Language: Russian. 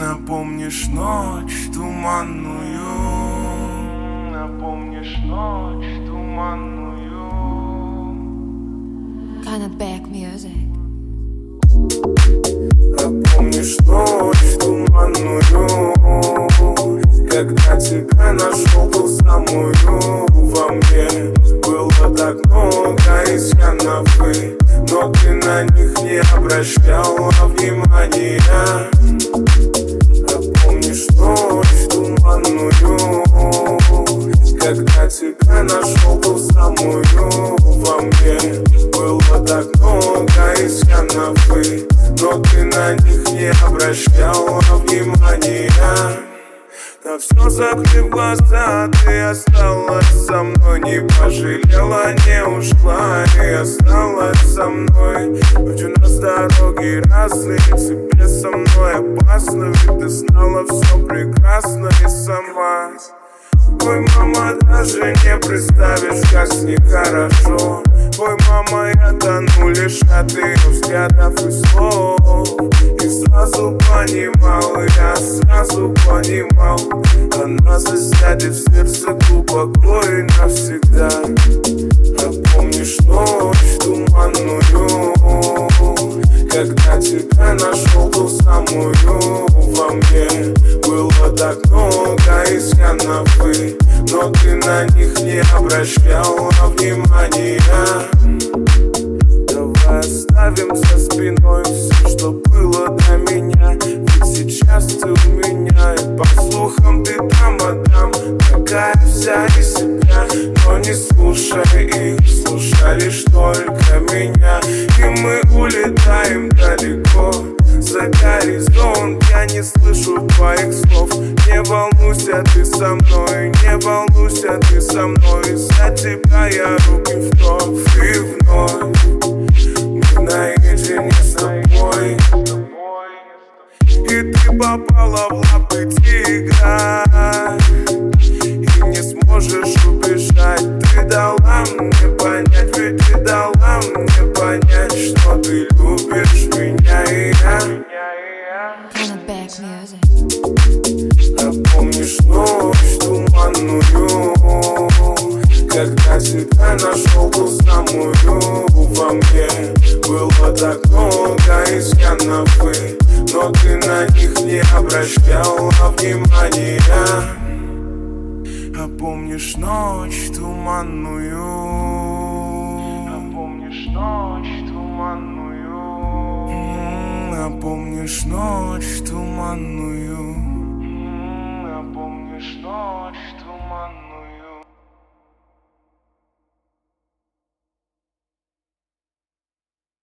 Напомнишь ночь туманную, напомнишь ночь туманную. Cannot back music. Напомнишь ночь туманную, когда тебя нашел ту самую. Во мне было так много изъянов, но ты на них не обращала внимания. Напомнишь ночь туманную, когда тебя нашел ту самую. Во мне было так много изъянов, но ты на них не обращала внимания. На все закрыв глаза, ты осталась со мной. Не пожалела, не ушла и осталась со мной. Ведь у нас дороги разные, тебе со мной опасно. Ведь ты знала все прекрасно и сама. Ой, мама, даже не представишь, как с ней хорошо. Ой, мама, я тону лишь от ее взглядов и слов. И сразу понимал, я сразу понимал, она засядет в сердце глубоко и навсегда. Напомнишь ночь туманную, когда тебя нашел ту самую. Во мне было так много изъянов, но ты на них не обращала внимания. Давай оставим за спиной все, что было до меня. Ведь сейчас ты у меня, и по слухам ты там, а там такая вся из себя. Но не слушай их, слушай лишь только меня. И мы улетаем далеко за горизонт. Я не слышу твоих слов. Не волнуйся, ты со мной, не волнуйся, ты со мной. За тебя я руки вновь и вновь. Мы наедине с тобой, и ты попала в лапы тигра, и не сможешь убежать. Ты дала мне понять, ведь ты дала мне понять, что ты любишь меня и я. Cannot back music. Напомнишь ночь туманную, когда тебя нашел ту самую. Во мне было так много изъянов, но ты на них не обращала внимания. А помнишь ночь туманную, а помнишь ночь туманную, а помнишь ночь туманную.